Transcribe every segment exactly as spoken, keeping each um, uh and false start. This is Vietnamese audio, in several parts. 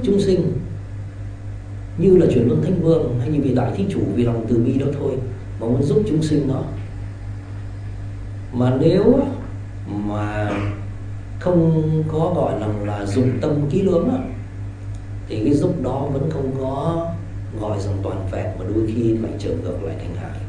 chúng sinh, như là Chuyển Luân Thánh Vương hay như vị Đại Thí Chủ vì lòng từ bi đó thôi mà muốn giúp chúng sinh đó. Mà nếu mà không có gọi là, là dụng tâm kỹ lưỡng đó, thì cái giúp đó vẫn không có gọi rằng toàn vẹn, mà đôi khi lại trở ngược lại thành hại,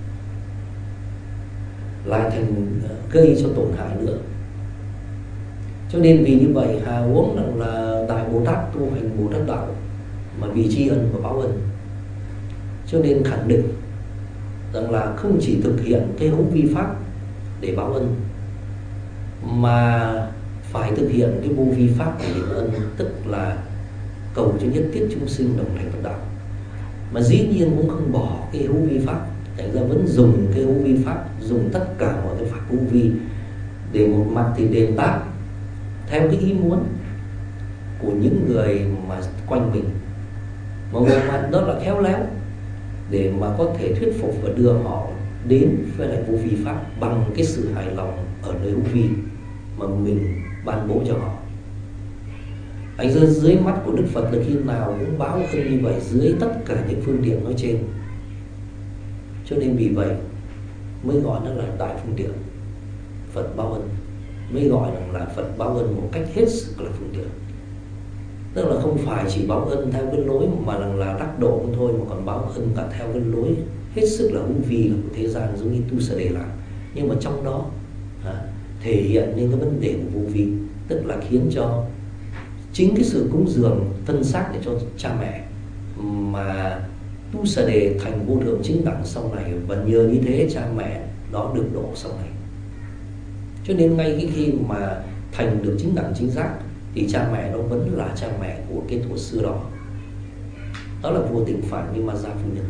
lại thành gây cho tổn hại nữa. Cho nên vì như vậy Hà Huống rằng là Đại Bồ Tát tu hành Bồ Tát đạo mà vì tri ân và báo ân, cho nên khẳng định rằng là không chỉ thực hiện cái hữu vi pháp để báo ân, mà phải thực hiện cái vô vi pháp để đền ân, tức là cầu cho nhất thiết chúng sinh đồng thành Phật đạo. Mà dĩ nhiên cũng không bỏ cái hữu vi pháp, thành ra vẫn dùng cái hữu vi pháp, dùng tất cả mọi cái pháp hữu vi để một mặt thì đền đáp theo cái ý muốn của những người mà quanh mình, mà một mặt đó là khéo léo để mà có thể thuyết phục và đưa họ đến với lại vô vi pháp bằng cái sự hài lòng ở nơi hữu vi mà mình ban bố cho họ. Anh rơi dưới mắt của Đức Phật là khi nào cũng báo ân như vậy dưới tất cả những phương tiện nói trên. Cho nên vì vậy mới gọi nó là đại phương tiện Phật báo ân, mới gọi là Phật báo ân một cách hết sức là phương tiện. Tức là không phải chỉ báo ân theo cái lối mà là, là đắc độ không thôi, mà còn báo ân cả theo cái lối hết sức là hữu vi là của thế gian, giống như tu sa đề làm. Nhưng mà trong đó à, thể hiện những cái vấn đề của vô vi, tức là khiến cho chính cái sự cúng dường thân xác để cho cha mẹ mà tu sa đề thành vô thượng chính đẳng sau này, và nhờ như thế cha mẹ đó được độ sau này. Cho nên ngay cái khi mà thành được chính đẳng chính giác thì cha mẹ đó vẫn là cha mẹ của cái thuở xưa đó. Đó là vua Tịnh Phạn như Ma Gia Phu Nhân.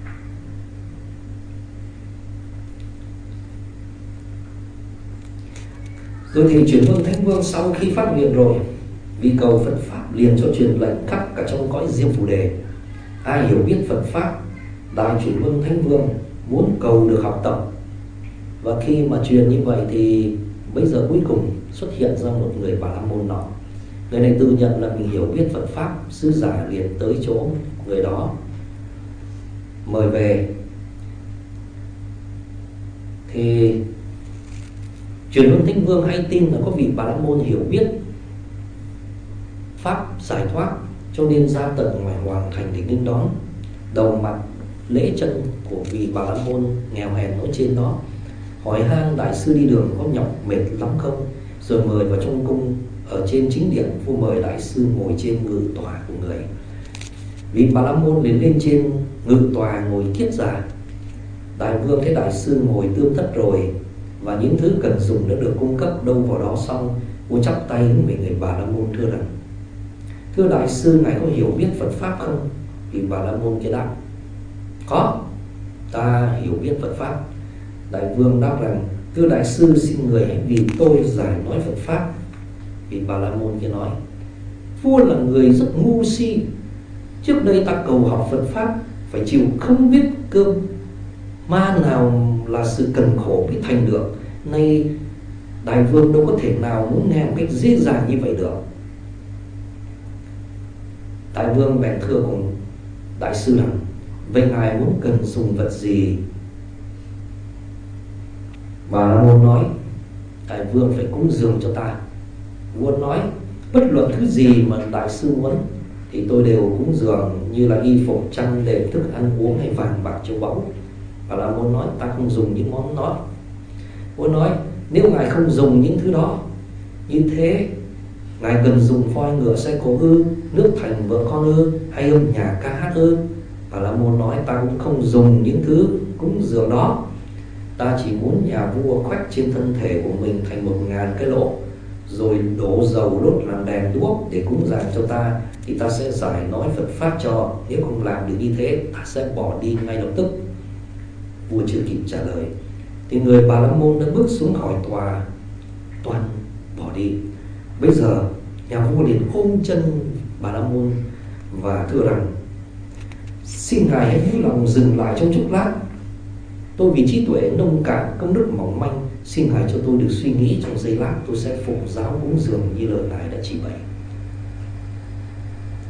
Rồi thì Chuyển Luân Thánh Vương sau khi phát nguyện rồi, vì cầu Phật Pháp liền cho truyền lệnh khắp cả trong cõi Diêm Phù Đề. Ai hiểu biết Phật Pháp, Đại Chuyển Luân Thánh Vương muốn cầu được học tập. Và khi mà truyền như vậy thì bây giờ cuối cùng xuất hiện ra một người Bà La Môn nọ. Người này tự nhận là mình hiểu biết Phật Pháp. Sứ giả liền tới chỗ người đó mời về. Thì Chuyển Luân Thánh Vương hay tin là có vị Bà La Môn hiểu biết Pháp giải thoát, cho nên ra tận ngoài hoàng thành để nghênh đón. Đầu mặt lễ chân của vị Bà La Môn nghèo hèn nói trên đó, hỏi han đại sư đi đường có nhọc mệt lắm không, rồi mời vào trong cung. Ở trên chính điện, vua mời đại sư ngồi trên ngự tòa của người. Vị Bà La Môn liền lên trên ngự tòa ngồi kiết già. Đại vương thấy đại sư ngồi tươm tất rồi và những thứ cần dùng đã được cung cấp đâu vào đó xong, vua chắp tay với người Bà La Môn thưa rằng: thưa đại sư, ngài có hiểu biết Phật Pháp không? Vị Bà La Môn kia đáp: có, ta hiểu biết Phật Pháp. Đại vương đáp rằng: thưa đại sư, xin người hãy vì tôi giải nói Phật Pháp. Vị Bà La Môn kia nói: vua là người rất ngu si. Trước đây ta cầu học Phật Pháp phải chịu không biết cơm ma nào là sự cần khổ mới thành được. Nay đại vương đâu có thể nào muốn nghe một cách dễ dàng như vậy được. Đại vương bèn thưa cùng đại sư rằng: vậy ngài muốn cần dùng vật gì? Bà La Môn nói: đại vương phải cúng dường cho ta. Vua nói: bất luận thứ gì mà đại sư muốn thì tôi đều cúng dường, như là y phục, chăn đệm, thức ăn uống hay vàng bạc châu báu. Bà La Môn nói: ta không dùng những món đó. Vua nói: nếu ngài không dùng những thứ đó, như thế ngài cần dùng voi ngựa xe cộ ư, nước thành vợ con ư, hay âm nhạc ca hát ư? Bà La Môn nói: ta cũng không dùng những thứ cúng dường đó. Ta chỉ muốn nhà vua khoét trên thân thể của mình thành một ngàn cái lỗ, rồi đổ dầu đốt làm đèn đuốc để cúng dường cho ta, thì ta sẽ giải nói Phật Pháp cho. Nếu không làm được như thế, ta sẽ bỏ đi ngay lập tức. Vua chưa kịp trả lời thì người Bà La Môn đã bước xuống khỏi tòa, toan bỏ đi. Bây giờ nhà vua liền ôm chân Bà La Môn và thưa rằng: xin ngài hãy vui lòng dừng lại trong chốc lát. Tôi vì trí tuệ nông cạn, công đức mỏng manh, xin ngài cho tôi được suy nghĩ trong giây lát. Tôi sẽ phụng giáo cúng dường như lời ngài đã chỉ bày.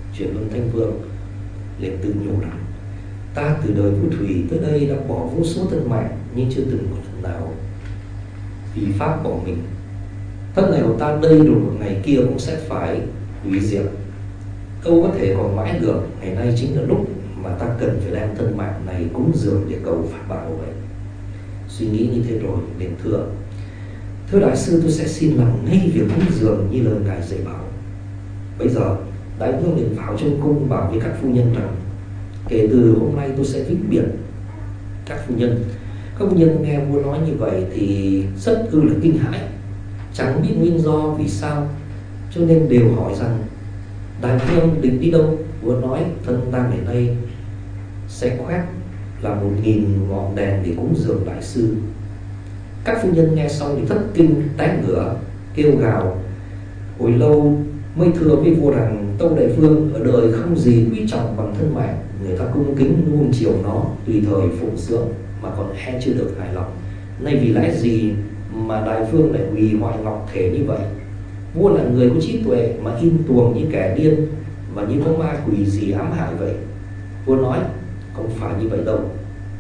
Chuyển Luân Thanh Vương liền tự nhủ rằng: ta từ đời Vũ Thủy tới đây đã bỏ vô số thân mạng, nhưng chưa từng một lần nào vì pháp bỏ mình. Thân này của ta đây rồi một ngày kia cũng sẽ phải hủy diệt, đâu có thể còn mãi được. Ngày nay chính là lúc mà ta cần phải đem thân mạng này cúng dường để cầu pháp bảo vậy. Suy nghĩ như thế rồi liền thưa: thưa đại sư, tôi sẽ xin làm ngay việc cúng dường như lời ngài dạy bảo. Bây giờ đại vương liền vào trong cung bảo với các phu nhân rằng: kể từ hôm nay tôi sẽ vĩnh biệt các phu nhân. Các phu nhân nghe vua nói như vậy thì rất ư là kinh hãi, chẳng biết nguyên do vì sao, cho nên đều hỏi rằng: đại vương định đi đâu? Vua nói: thân ta ngày nay sẽ khoét là một nghìn ngọn đèn để cúng dường đại sư. Các phu nhân nghe xong thì thất kinh té ngửa kêu gào. Hồi lâu mới thưa với vua rằng: tâu đại vương, ở đời không gì quý trọng bằng thân mạng, người ta cung kính nuông chiều nó, tùy thời phụng dưỡng mà còn e chưa được hài lòng. Nay vì lẽ gì mà đại vương lại hủy hoại ngọc thể như vậy? Vua là người có trí tuệ mà in tuồng như kẻ điên, và như có ma quỷ gì ám hại vậy. Vua nói: không phải như vậy đâu.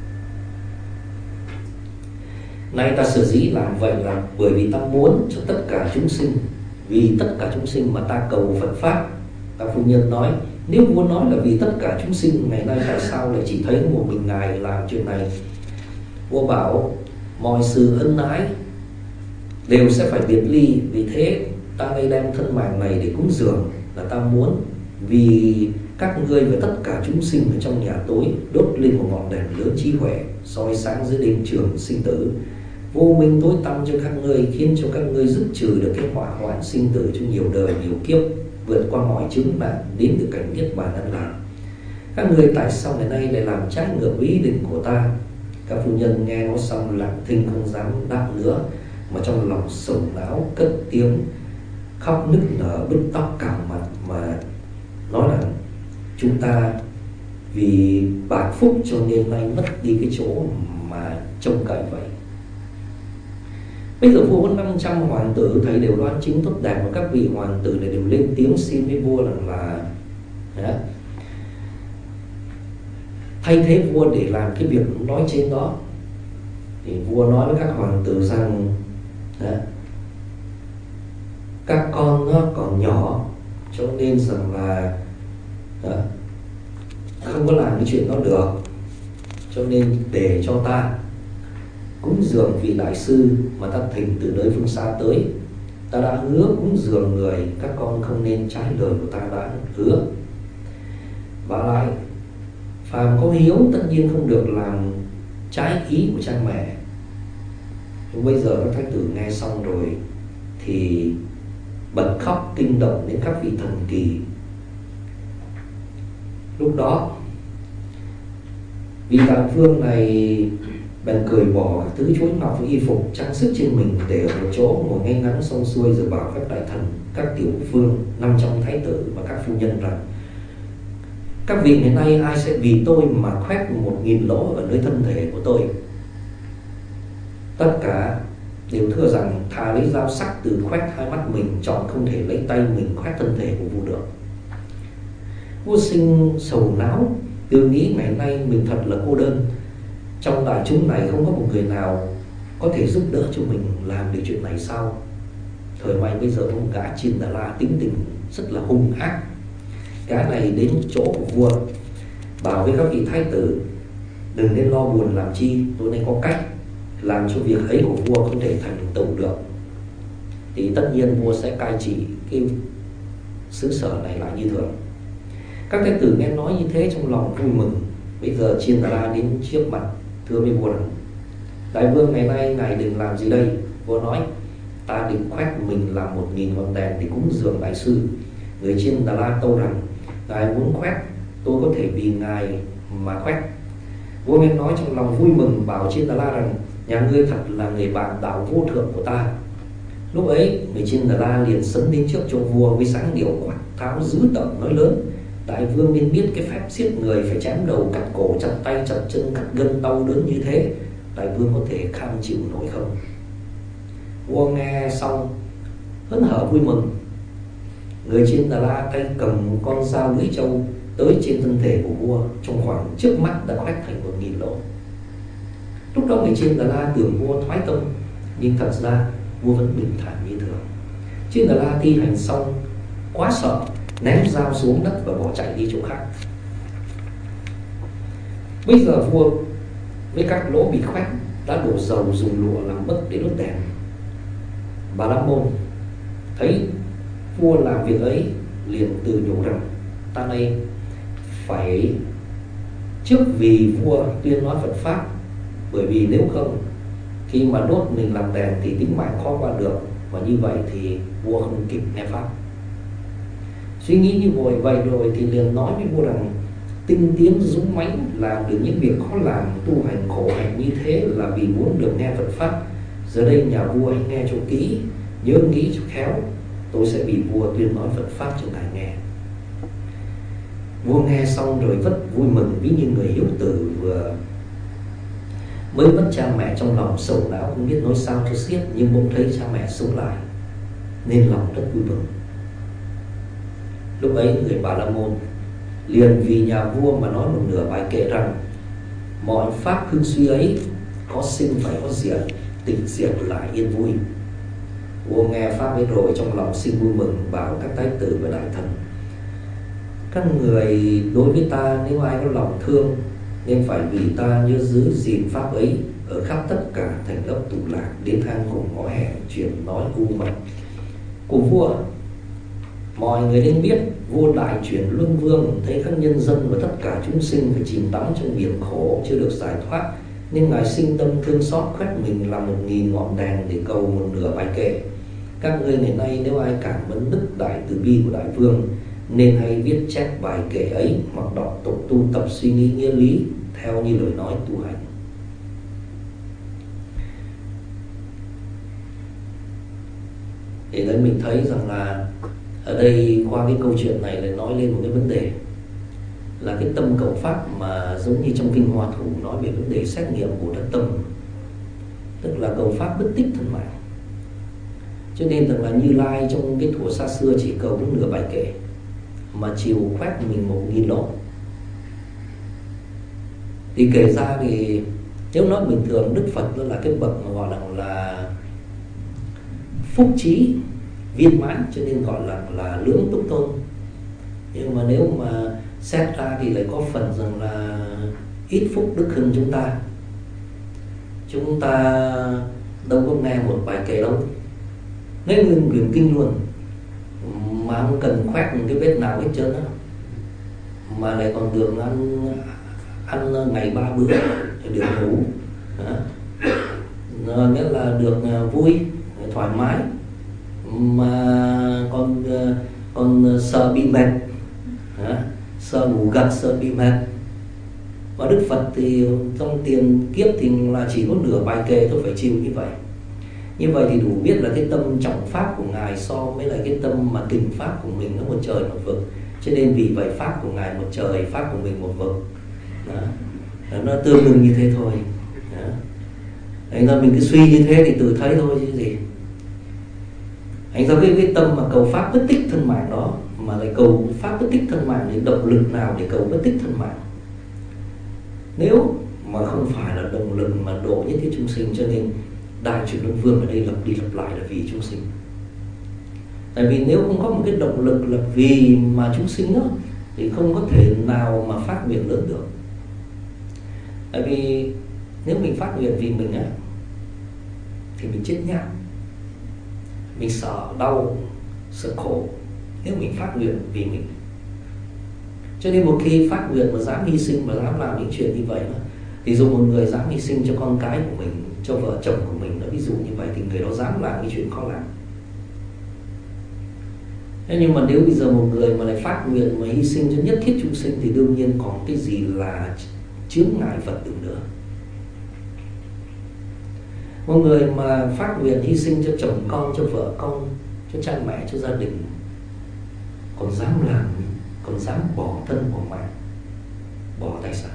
Nay ta sở dĩ làm vậy là bởi vì ta muốn cho tất cả chúng sinh, vì tất cả chúng sinh mà ta cầu Phật pháp. Các phu nhân nói: nếu vua nói là vì tất cả chúng sinh, ngày nay tại sao lại chỉ thấy một mình ngài làm chuyện này? Vua bảo: mọi sự ân ái đều sẽ phải biệt ly, vì thế ta nay đem thân mạng này để cúng dường là ta muốn vì các ngươi và tất cả chúng sinh ở trong nhà tối đốt lên một ngọn đèn lớn trí huệ, soi sáng giữa đêm trường sinh tử, vô minh tối tăm cho các ngươi, khiến cho các ngươi dứt trừ được cái hỏa hoạn sinh tử trong nhiều đời nhiều kiếp, vượt qua mọi chướng nạn đến được cảnh niết bàn an lạc. Các ngươi tại sao ngày nay lại làm trái ngược với ý định của ta? Các phu nhân nghe nói xong lặng thinh không dám đáp nữa, mà trong lòng sầu não cất tiếng khóc nức nở bứt tóc cào mặt, mà nói rằng: chúng ta vì bạc phúc cho nên nay mất đi cái chỗ mà trông cậy vậy. Bây giờ vua có năm trăm hoàng tử, thấy đều đoan chính tốt đẹp, và các vị hoàng tử này đều lên tiếng xin với vua rằng là đó, thay thế vua để làm cái việc nói trên đó. Thì vua nói với các hoàng tử rằng đó, các con nó còn nhỏ, cho nên rằng là đó, không có làm cái chuyện đó được, cho nên để cho ta cúng dường vị đại sư mà ta thỉnh từ nơi phương xa tới. Ta đã hứa cúng dường người, các con không nên trái lời của ta đã hứa. Và lại phàm có hiếu tất nhiên không được làm trái ý của cha mẹ. Nhưng bây giờ các thái tử nghe xong rồi thì bật khóc kinh động đến các vị thần kỳ. Lúc đó vị đại vương này bèn cởi bỏ các thứ chuỗi ngọc và y phục trang sức trên mình, để ở một chỗ ngồi ngay ngắn xong xuôi, rồi bảo các đại thần, các tiểu vương, năm trăm thái tử và các phu nhân rằng: các vị ngày nay ai sẽ vì tôi mà khoét một nghìn lỗ ở nơi thân thể của tôi? Tất cả đều thưa rằng: thà lấy dao sắc từ khoét hai mắt mình, chọn không thể lấy tay mình khoét thân thể của vua được. Vua sinh sầu não, tự nghĩ ngày nay mình thật là cô đơn. Trong đại chúng này không có một người nào có thể giúp đỡ cho mình làm được chuyện này sao? Thời may bây giờ ông gã Chiên Đà La tính tình rất là hung ác. Gã này đến chỗ của vua bảo với các vị thái tử: đừng nên lo buồn làm chi, tôi nay có cách làm cho việc ấy của vua không thể thành tựu được. Thì tất nhiên vua sẽ cai trị cái xứ sở này lại như thường. Các thái tử nghe nói như thế trong lòng vui mừng. Bây giờ Chiên Đà La đến trước mặt thưa với vua rằng: đại vương ngày nay ngài định làm gì đây? Vua nói: ta định khoét mình làm một nghìn ngọn đèn để cúng dường đại sư. Người Chiên Đà La tâu rằng: ngài muốn khoét, tôi có thể vì ngài mà khoét. Vua nghe nói trong lòng vui mừng, bảo Chiên Đà La rằng: nhà ngươi thật là người bạn đạo vô thượng của ta. Lúc ấy người Chiên Đà La liền sấn đến trước cho vua với dáng điệu quát tháo dữ tợn nói lớn: đại vương nên biết cái phép giết người phải chém đầu, cắt cổ, chặt tay, chặt chân, cắt gân đau đớn như thế, đại vương có thể kham chịu nổi không? Vua nghe xong hớn hở vui mừng, Người trên Đà La tay cầm một con dao lưỡi trâu tới trên thân thể của vua, trong khoảng trước mắt đã khoét thành một nghìn lỗ. Lúc đó người trên Đà La tưởng vua thoái tâm, nhưng thật ra vua vẫn bình thản như thường. Trên Đà La thi hành xong quá sợ, ném dao xuống đất và bỏ chạy đi chỗ khác. Bây giờ vua với các lỗ bị khoét đã đổ dầu dùng lụa làm bất để đốt đèn. Bà La Môn thấy vua làm việc ấy liền tự nhủ rằng ta này phải trước vì vua tuyên nói Phật pháp, bởi vì nếu không khi mà đốt mình làm đèn thì tính mạng khó qua được, và như vậy thì vua không kịp nghe pháp. Suy nghĩ như vội vậy rồi thì liền nói với vua rằng tinh tiến dũng mãnh làm được những việc khó làm, tu hành khổ hạnh như thế là vì muốn được nghe Phật pháp. Giờ đây nhà vua hãy nghe cho kỹ, nhớ nghĩ cho khéo, tôi sẽ bị vua tuyên nói Phật pháp cho ngài nghe. Vua nghe xong rồi rất vui mừng, ví như người hiếu tử vừa mới mất cha mẹ, trong lòng sầu não không biết nói sao cho xiết, nhưng bỗng thấy cha mẹ sống lại nên lòng rất vui mừng. Lúc ấy người Bà La Môn liền vì nhà vua mà nói một nửa bài kệ rằng mọi pháp hưng suy ấy có sinh phải có diệt, tịch diệt lại yên vui. Vua nghe pháp ấy rồi trong lòng sinh vui mừng, bảo các thái tử và đại thần: các người đối với ta nếu ai có lòng thương nên phải vì ta nhớ giữ gìn pháp ấy ở khắp tất cả thành ấp tụ lạc, đến hang cùng ngõ hẻm, chuyện nói u mật của vua. Mọi người nên biết vua đại chuyển luân vương thấy các nhân dân và tất cả chúng sinh phải chìm đắm trong biển khổ chưa được giải thoát, nên ngài sinh tâm thương xót, khoét mình làm một nghìn ngọn đèn để cầu một nửa bài kệ. Các ngươi ngày nay nếu ai cảm mến đức đại từ bi của đại vương nên hãy viết chép bài kệ ấy, hoặc đọc tục tu tập suy nghĩ nghĩa lý theo như lời nói tu hành. Thì đấy mình thấy rằng là ở đây qua cái câu chuyện này lại nói lên một cái vấn đề là cái tâm cầu pháp, mà giống như trong kinh Hoa Thủ nói về vấn đề xét nghiệm của đất tâm, tức là cầu pháp bất tích thân mạng. Cho nên rằng là Như Lai trong cái thuở xa xưa chỉ cầu đến nửa bài kệ mà chiều khoét mình một nghìn lỗ. Thì kể ra thì nếu nói bình thường Đức Phật đó là cái bậc mà gọi là, là phúc trí viên mãn, cho nên gọi là là lưỡng túc tôn. Nhưng mà nếu mà xét ra thì lại có phần rằng là ít phúc đức hơn chúng ta. Chúng ta đâu có nghe một bài kệ đâu, nghe nguyên quyển kinh luôn mà không cần khoét một cái vết nào hết trơn á, mà lại còn được ăn ăn ngày ba bữa, được ngủ đó. Nghĩa là được vui thoải mái, mà còn còn sợ bị mệt, sợ ngủ gật, sợ bị mệt. Và Đức Phật thì trong tiền kiếp thì là chỉ có nửa bài kệ tôi phải chịu như vậy. Như vậy thì đủ biết là cái tâm trọng pháp của ngài so với lại cái tâm mà tình pháp của mình nó một trời một vực. Cho nên vì vậy pháp của ngài một trời, pháp của mình một vực. Đó. Nó tương đương như thế thôi. Đó. Thành ra mình cứ suy như thế thì tự thấy thôi chứ gì. Thành ra cái, cái tâm mà cầu pháp bất tích thân mạng đó, mà lại cầu pháp bất tích thân mạng thì động lực nào để cầu bất tích thân mạng? Nếu mà không phải là động lực mà độ nhất thiết chúng sinh, cho nên đại chuyển luân vương ở đây lặp đi lặp lại là vì chúng sinh. Tại vì nếu không có một cái động lực là vì mà chúng sinh đó, thì không có thể nào mà phát nguyện lớn được. Tại vì nếu mình phát nguyện vì mình á, thì mình chết nhát, mình sợ đau, sợ khổ. Nếu mình phát nguyện vì mình, cho nên một khi phát nguyện mà dám hy sinh, mà dám làm những chuyện như vậy đó, thì dù một người dám hy sinh cho con cái của mình, cho vợ chồng của mình, nó ví dụ như vậy, thì người đó dám làm cái chuyện khó làm. Thế nhưng mà nếu bây giờ một người mà lại phát nguyện mà hy sinh cho nhất thiết chúng sinh, thì đương nhiên còn cái gì là chướng ngại Phật được nữa. Một người mà phát nguyện hy sinh cho chồng con, cho vợ con, cho cha mẹ, cho gia đình, còn dám làm, còn dám bỏ thân, bỏ mạng, bỏ tài sản,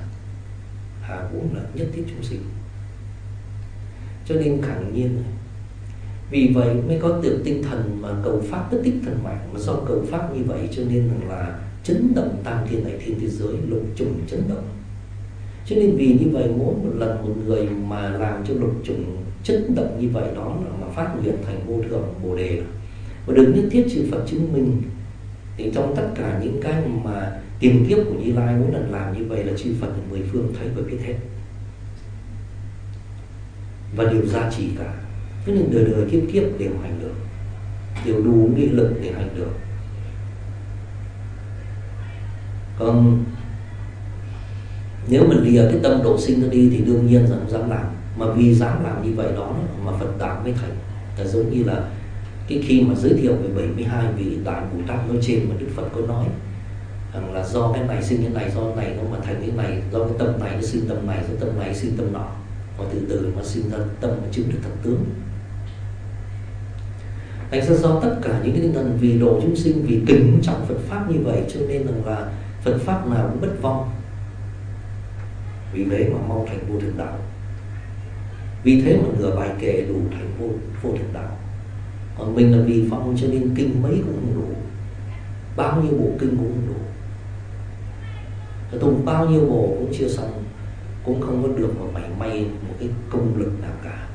hà huống là nhất thiết chúng sinh. Cho nên khẳng nhiên Vì vậy mới có tượng tinh thần mà cầu pháp bất tích thần mạng. Mà do cầu pháp như vậy cho nên là chấn động tam thiên đại thiên thế giới, lục trùng chấn động. Cho nên vì như vậy mỗi một lần một người mà làm cho lục trùng chấn động như vậy, đó là mà phát nguyện thành vô thượng bồ đề. Và đừng nhất thiết chư Phật chứng minh. Thì trong tất cả những cái mà tiền kiếp của Như Lai mỗi lần làm như vậy là chư Phật ở mười phương thấy và biết hết, và đều gia trì cả. Cho nên đời đời kiếp kiếp đều hành được, đều đủ nghị lực để hành được. Còn nếu mình lìa cái tâm độ sinh nó đi thì đương nhiên là không dám làm. Mà vì dám làm như vậy đó mà Phật đạo mới thành. Là giống như là cái khi mà giới thiệu về bảy mươi hai vị đại Bồ Tát nói trên mà Đức Phật có nói rằng là do cái này sinh cái này, do cái này nó mà thành cái này, do cái tâm này nó sinh tâm này, do tâm này sinh tâm nọ, và từ từ nó sinh ra tâm mà chứng được thật tướng. Thành ra do tất cả những cái tinh thần vì độ chúng sinh, vì kính trọng Phật pháp như vậy cho nên rằng là Phật pháp nào cũng bất vong. Vì thế mà mau thành vô thượng đạo. Vì thế mà nửa bài kệ đủ thành vô, vô thượng đạo. Còn mình là vì phong cho nên kinh mấy cũng không đủ, bao nhiêu bộ kinh cũng không đủ, tụng bao nhiêu bộ cũng chưa xong, cũng không có được một mảy may một cái công lực nào cả.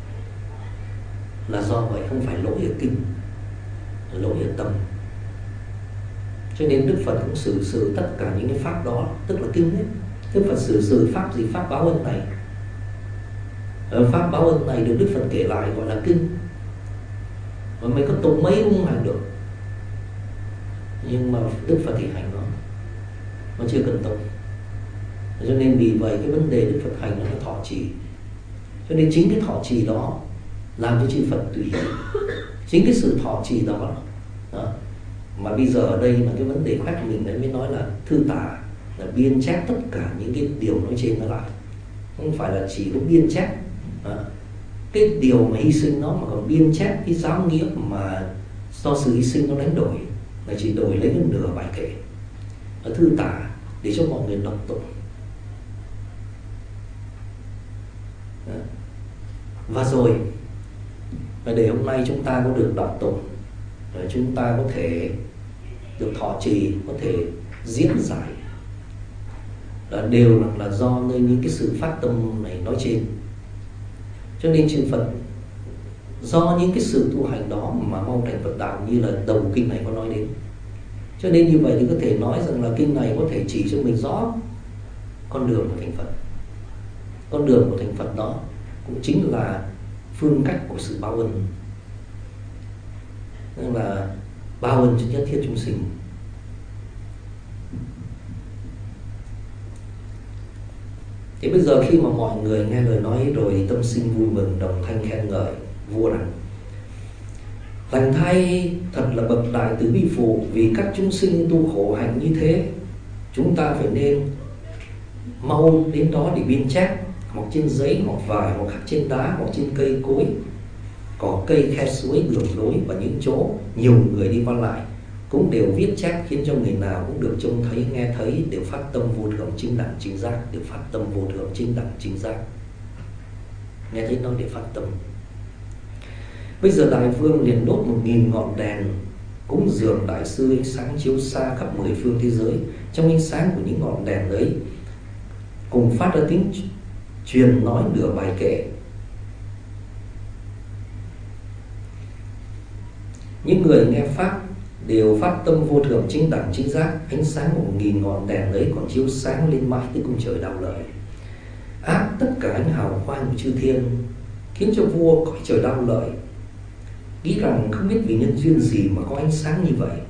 Là do vậy không phải lỗi ở kinh, lỗi ở tâm. Cho nên Đức Phật cũng xử sự tất cả những cái pháp đó, tức là kinh ấy. Đức Phật xử sự pháp gì? Pháp báo ân này. Ở pháp báo ân này được Đức Phật kể lại gọi là kinh. Mà mình có tụng mấy cũng không hành được. Nhưng mà Đức Phật thì hành nó, nó chưa cần tụng. Cho nên vì vậy cái vấn đề Đức Phật hành nó là thọ trì. Cho nên chính cái thọ trì đó làm cho chư Phật tùy hỷ. Chính cái sự thọ trì đó, đó mà bây giờ ở đây là cái vấn đề khác mình đấy mới nói là thư tả, là biên chép tất cả những cái điều nói trên nó lại. Không phải là chỉ có biên chép đó, cái điều mà hy sinh nó, mà còn biên chép cái giáo nghĩa mà do sự hy sinh nó đánh đổi, là chỉ đổi lấy cái nửa bài kệ ở thư tả để cho mọi người đọc tụng. Và rồi và để hôm nay chúng ta có được đọc tụng, chúng ta có thể được thọ trì, có thể diễn giải, là đều là, là do nơi những cái sự phát tâm này nói trên. Cho nên chư Phật do những cái sự tu hành đó mà mong thành Phật đạo, như là đầu kinh này có nói đến. Cho nên như vậy thì có thể nói rằng là kinh này có thể chỉ cho mình rõ con đường của thành Phật. Con đường của thành Phật đó cũng chính là phương cách của sự báo ân, nên là báo ân cho nhất thiết chúng sinh. Thì bây giờ khi mà mọi người nghe lời nói rồi thì tâm sinh vui mừng, đồng thanh khen ngợi vua rằng: lành thay, thật là bậc đại từ bi phụ, vì các chúng sinh tu khổ hạnh như thế, chúng ta phải nên mau đến đó để biên chép, hoặc trên giấy, hoặc vải, hoặc khắc trên đá, hoặc trên cây cối, cỏ cây, khe suối, đường lối và những chỗ nhiều người đi qua lại, cũng đều viết chép, khiến cho người nào cũng được trông thấy, nghe thấy, đều phát tâm vô thượng chính đẳng chính giác, đều phát tâm vô thượng chính đẳng chính giác. Nghe thấy nói để phát tâm. Bây giờ Đại Vương liền đốt một nghìn ngọn đèn cúng dường Đại Sư, ánh sáng chiếu xa khắp mười phương thế giới. Trong ánh sáng của những ngọn đèn ấy cùng phát ra tiếng truyền nói nửa bài kệ. Những người nghe pháp đều phát tâm vô thượng chính đẳng chính giác. Ánh sáng của một nghìn ngọn đèn ấy còn chiếu sáng lên mãi tới cung trời đạo lợi, áp tất cả ánh hào quang của chư thiên, khiến cho vua cõi trời đạo lợi nghĩ rằng không biết vì nhân duyên gì mà có ánh sáng như vậy.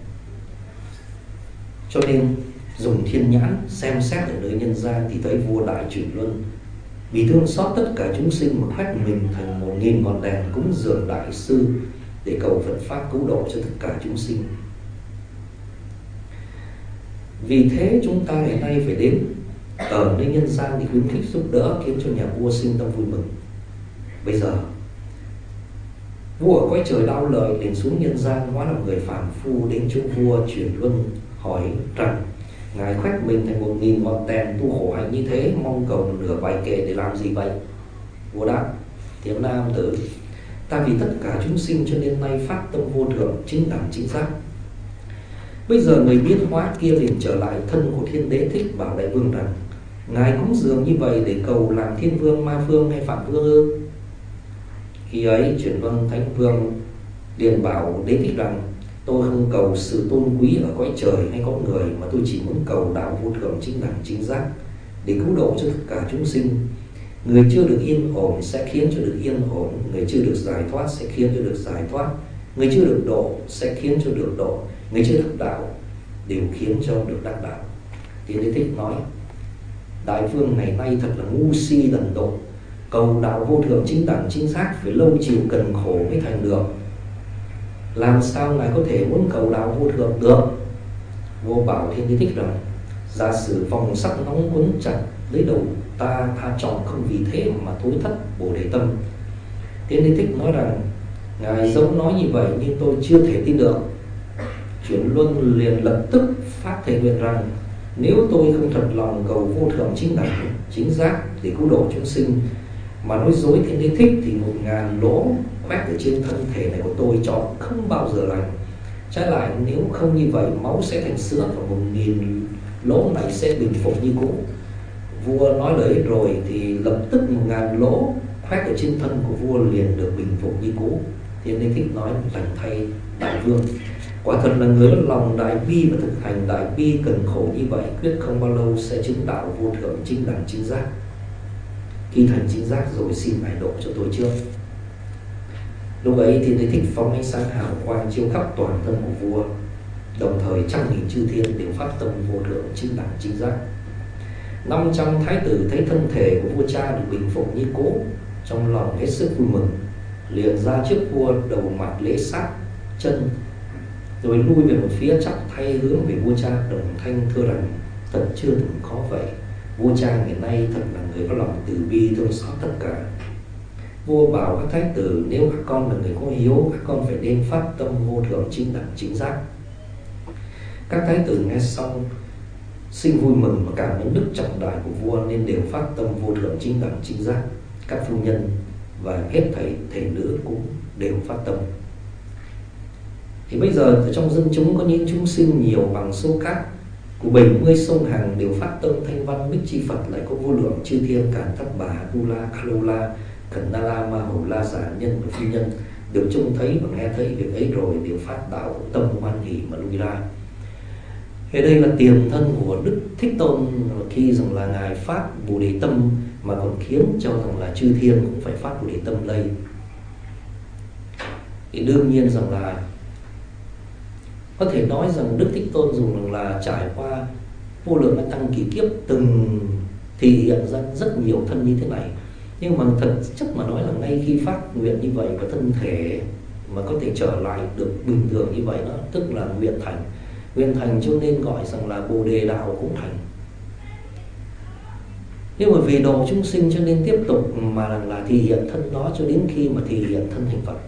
Cho nên dùng thiên nhãn xem xét ở nơi nhân gian thì thấy vua đại chuyển luân vì thương xót tất cả chúng sinh mà khoét mình thành một nghìn ngọn đèn cúng dường Đại Sư để cầu Phật pháp cứu độ cho tất cả chúng sinh. Vì thế chúng ta ngày nay phải đến ở nơi nhân gian để khuyến khích giúp đỡ, khiến cho nhà vua sinh tâm vui mừng. Bây giờ vua ở cõi trời đạo lợi liền xuống nhân gian hóa làm người phàm phu, đến chỗ vua chuyển luân hỏi rằng: ngài khoét mình thành một nghìn ngọn đèn tu khổ hạnh như thế, mong cầu nửa bài kệ để làm gì vậy? Vua đáp: Thiện nam tử, Ta vì tất cả chúng sinh cho nên nay phát tâm vô thượng chính đẳng chính giác. Bây giờ người biến hóa kia liền trở lại thân của Thiên Đế Thích bảo Đại Vương rằng: Ngài cúng dường như vậy để cầu làm Thiên Vương, Ma Vương hay Phạm Vương ư? Khi ấy Chuyển Luân Thánh Vương liền bảo Đế Thích rằng: Tôi không cầu sự tôn quý ở cõi trời hay cõi người, mà tôi chỉ muốn cầu đạo vô thượng chính đẳng chính giác để cứu độ cho tất cả chúng sinh. Người chưa được yên ổn sẽ khiến cho được yên ổn, người chưa được giải thoát sẽ khiến cho được giải thoát, người chưa được độ sẽ khiến cho được độ, người chưa đắc đạo đều khiến cho được đắc đạo. Thì Đế Thích nói: Đại Vương ngày nay thật là ngu si đần độn, cầu đạo vô thượng chính đẳng chính giác phải lâu chịu cần khổ mới thành được. Làm sao ngài có thể muốn cầu đạo vô thượng được? Vua bảo Thiên Đế Thích rằng: Giả sử vòng sắt nóng quấn chặt lấy đầu ta, tha chọn không vì thế mà thối thất Bồ Đề tâm. Thiên Đế Thích nói rằng: Ngài dẫu nói như vậy nhưng tôi chưa thể tin được. Chuyển Luân liền lập tức phát thệ nguyện rằng: Nếu tôi không thật lòng cầu vô thượng chính đẳng chính giác để cứu độ chúng sinh, mà nói dối Thiên Đế Thích, thì một ngàn lỗ khoét ở trên thân thể này của tôi chọn không bao giờ lành. Trái lại, nếu không như vậy, máu sẽ thành sữa và một nghìn lỗ này sẽ bình phục như cũ. Vua nói lời rồi thì lập tức một ngàn lỗ khoét ở trên thân của vua liền được bình phục như cũ. Thiên Đế Thích nói: Lành thay Đại Vương, quả thật là người lòng đại bi và thực hành đại bi cần khổ như vậy, quyết không bao lâu sẽ chứng đạo vô thượng chính đẳng chính giác. Khi thành chính giác rồi xin ngài độ cho tôi trước. Lúc ấy Thiên Đế Thích phóng ánh sáng hào quang chiếu khắp toàn thân của vua, đồng thời trăm nghìn chư thiên đều phát tâm vô thượng chính đẳng chính giác. Năm trăm thái tử thấy thân thể của vua cha được bình phục như cũ, trong lòng hết sức vui mừng, liền ra trước vua đầu mặt lễ sát chân, rồi lui về một phía chắp thay hướng về vua cha, đồng thanh thưa rằng: Thật chưa từng khó vậy. Vua cha ngày nay thật là người có lòng từ bi thương xót tất cả. Vua bảo các thái tử: Nếu các con là người có hiếu, các con phải nên phát tâm vô thượng chính đẳng chính giác. Các thái tử nghe xong sinh vui mừng và cảm nhận đức trọng đại của vua, nên đều phát tâm vô thượng chính đẳng chính giác. Các phu nhân và hết thảy thể nữ cũng đều phát tâm. Thì bây giờ ở trong dân chúng có những chúng sinh nhiều bằng số cát của bảy mươi sông hàng đều phát tâm thanh văn bích chi Phật, lại có vô lượng chư thiên Càn Thất Bà, Tu La, Kalo La, Khẩn Na La, Ma Hầu La, giả nhân và phi nhân đều trông thấy và nghe thấy việc ấy rồi đều phát đạo tâm hoan hỷ mà lui ra. Thế đây là tiền thân của Đức Thích Tôn, khi rằng là ngài phát Bồ Đề tâm mà còn khiến cho rằng là chư thiên cũng phải phát Bồ Đề tâm đây. Thì đương nhiên rằng là có thể nói rằng Đức Thích Tôn dùng là trải qua vô lượng năm tăng kỳ kiếp từng thể hiện ra rất nhiều thân như thế này. Nhưng mà thật chất mà nói là ngay khi phát nguyện như vậy và thân thể mà có thể trở lại được bình thường như vậy, nó tức là nguyện thành. Nguyện thành cho nên gọi rằng là Bồ Đề đạo cũng thành. Nhưng mà vì độ chúng sinh cho nên tiếp tục mà là thể hiện thân đó cho đến khi mà thể hiện thân thành Phật.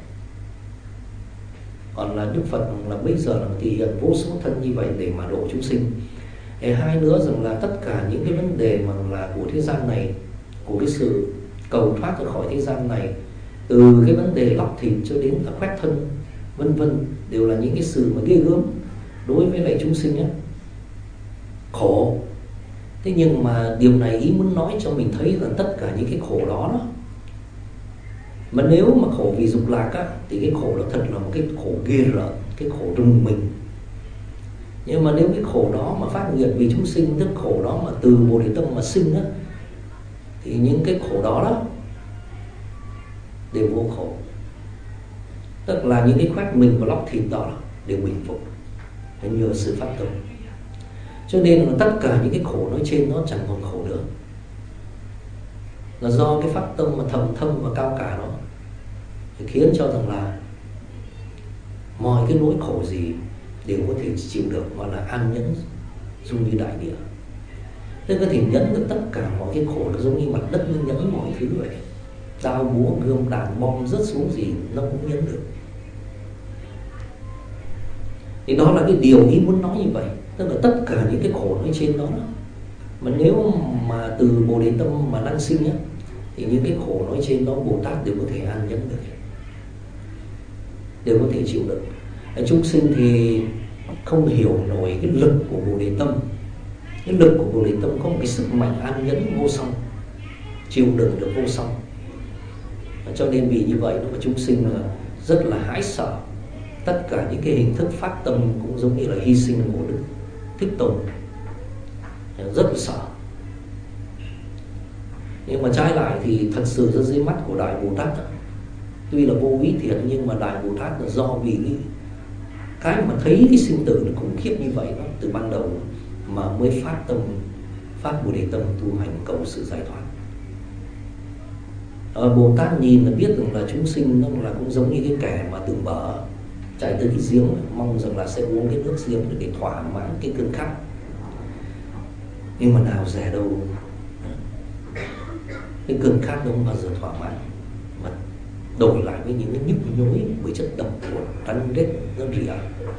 Còn là Đức Phật là bây giờ là thể hiện vô số thân như vậy để mà độ chúng sinh. Để hai nữa rằng là tất cả những cái vấn đề mà là của thế gian này, của cái sự cầu thoát ra khỏi thế gian này, từ cái vấn đề lọc thịt cho đến là khoét thân vân vân, đều là những cái sự mà ghê gớm đối với lại chúng sinh ấy. Khổ. Thế nhưng mà điều này ý muốn nói cho mình thấy rằng tất cả những cái khổ đó, đó mà nếu mà khổ vì dục lạc á, thì cái khổ đó thật là một cái khổ ghê rợn, cái khổ rùng mình. Nhưng mà nếu cái khổ đó mà phát nguyện vì chúng sinh, tức khổ đó mà từ Bồ Đề tâm mà sinh á, thì những cái khổ đó đó đều vô khổ. Tức là những cái khoét mình và lóc thịt đó đều bình phục nhờ sự phát tâm. Cho nên là tất cả những cái khổ nói trên nó chẳng còn khổ nữa, là do cái phát tâm mà thầm thâm và cao cả đó thì khiến cho rằng là mọi cái nỗi khổ gì đều có thể chịu được, mà là an nhẫn dung như đại địa. Nên có thể nhẫn được tất cả mọi cái khổ, nó giống như mặt đất nó nhẫn mọi thứ vậy. Dao búa gươm đạn bom rớt xuống gì nó cũng nhẫn được. Thì đó là cái điều ý muốn nói như vậy. Tức là tất cả những cái khổ nói trên đó, đó mà nếu mà từ Bồ Đề tâm mà năng sinh á, thì những cái khổ nói trên đó Bồ Tát đều có thể an nhẫn được. đều có thể chịu đựng. Chúng sinh thì không hiểu nổi cái lực của Bồ Đề Tâm. Cái lực của Bồ Đề Tâm có một cái sức mạnh an nhẫn vô song, chịu đựng được vô song. Cho nên vì như vậy mà chúng sinh là rất là hãi sợ. Tất cả những cái hình thức phát tâm cũng giống như là hy sinh của Đức Thích Tôn, rất là sợ. Nhưng mà trái lại thì thật sự ra dưới mắt của Đại Bồ Tát, tuy là vô ý thiện nhưng mà Đại Bồ Tát là do vì cái mà thấy cái sinh tử nó khủng khiếp như vậy đó, từ ban đầu mà mới phát tâm, phát Bồ Đề Tâm tu hành cầu sự giải thoát. À, Bồ Tát nhìn là biết rằng là chúng sinh nó là cũng giống như cái kẻ mà từ bờ chạy tới cái giếng, mong rằng là sẽ uống cái nước giếng để thỏa mãn cái cơn khát. Nhưng mà nào dè đâu, cái cơn khát đâu bao giờ thỏa mãn, mà đổi lại với những cái nhức nhối bởi chất độc của rắn rết rất rỉa.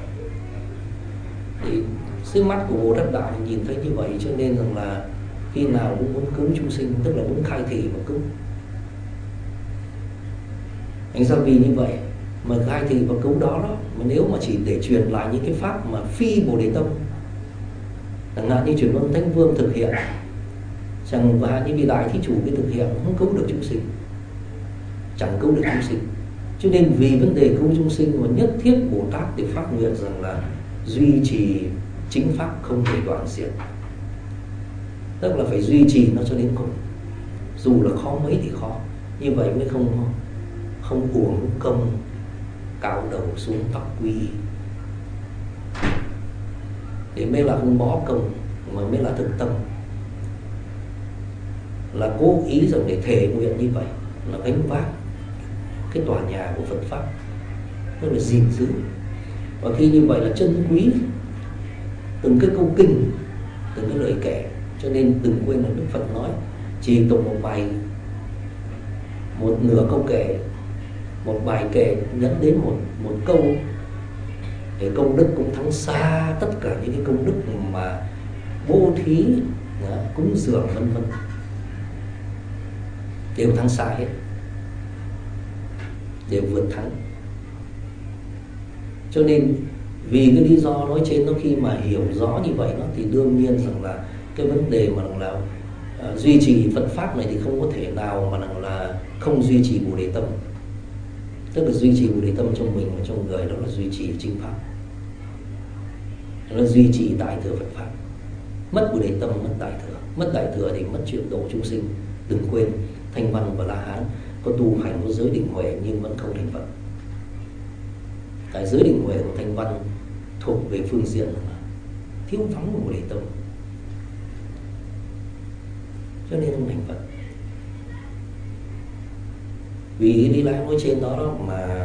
Thì dưới mắt của Bồ Tát Đạo nhìn thấy như vậy, cho nên rằng là khi nào cũng muốn cứu chúng sinh, tức là muốn khai thị và cứu. Anh sao vì như vậy mà khai thị và cứu đó đó, mà nếu mà chỉ để truyền lại những cái pháp mà phi Bồ Đề Tâm, chẳng hạn như truyền luân Thánh Vương thực hiện, chẳng và những vị đại thí chủ cái thực hiện không cứu được chúng sinh, chẳng cứu được chúng sinh. Cho nên vì vấn đề cứu chúng sinh mà nhất thiết Bồ Tát để phát nguyện rằng là duy trì chính pháp không thể đoạn diệt, tức là phải duy trì nó cho đến cùng, dù là khó mấy thì khó, như vậy mới không không uổng công cạo đầu xuống tóc quy, để mới là không bỏ công mà mới là thực tâm, là cố ý rằng để thể nguyện như vậy, là gánh vác cái tòa nhà của Phật pháp, tức là gìn giữ. Và khi như vậy là trân quý từng cái câu kinh, từng cái lời kể. Cho nên đừng quên là Đức Phật nói chỉ tụng một bài, một nửa câu kể, một bài kể nhấn đến một một câu, để công đức cũng thắng xa tất cả những cái công đức mà bố thí, cúng dường vân vân, đều thắng xa hết, đều vượt thắng. Cho nên vì cái lý do nói trên đó, khi mà hiểu rõ như vậy đó, thì đương nhiên rằng là cái vấn đề mà là uh, duy trì Phật pháp này thì không có thể nào mà là không duy trì Bồ Đề Tâm. Tức là duy trì Bồ Đề Tâm trong mình và trong người, đó là duy trì chính pháp, đó là duy trì đại thừa Phật pháp. Mất Bồ Đề Tâm mất đại thừa, mất đại thừa thì mất chuyện độ chúng sinh. Đừng quên Thanh Văn và La Hán có tu hành có giới định huệ nhưng vẫn không thành Phật. Cái giới định huệ của Thanh Văn thuộc về phương diện là thiếu vắng Bồ Đề Tâm, cho nên không thành Phật. Vì lý lẽ nói trên đó, đó mà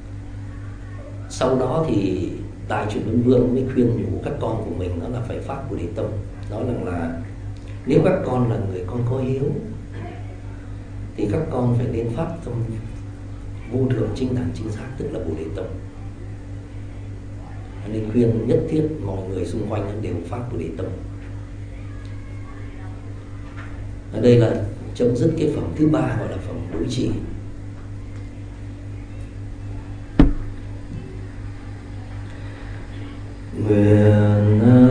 sau đó thì Đại Truyền Luân Vương mới khuyên nhủ các con của mình, đó là phải phát Bồ Đề Tâm. Đó là, là nếu các con là người con có hiếu thì các con phải nên phát tâm vô thượng chính đẳng chính xác, tức là Bồ Đề Tâm. Nên khuyên nhất thiết mọi người xung quanh đều phát Bồ Đề Tâm. Ở đây là chấm dứt cái phẩm thứ ba, gọi là phẩm đối trị. Nguyện